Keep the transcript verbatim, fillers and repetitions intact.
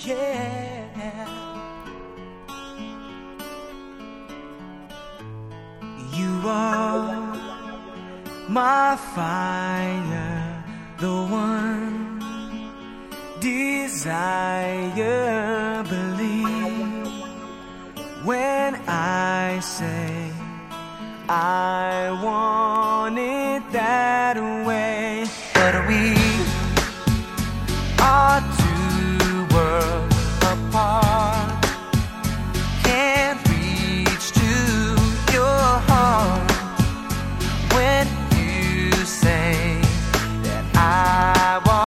yeah. You are my fire, the one desire. Believe when I say I want it that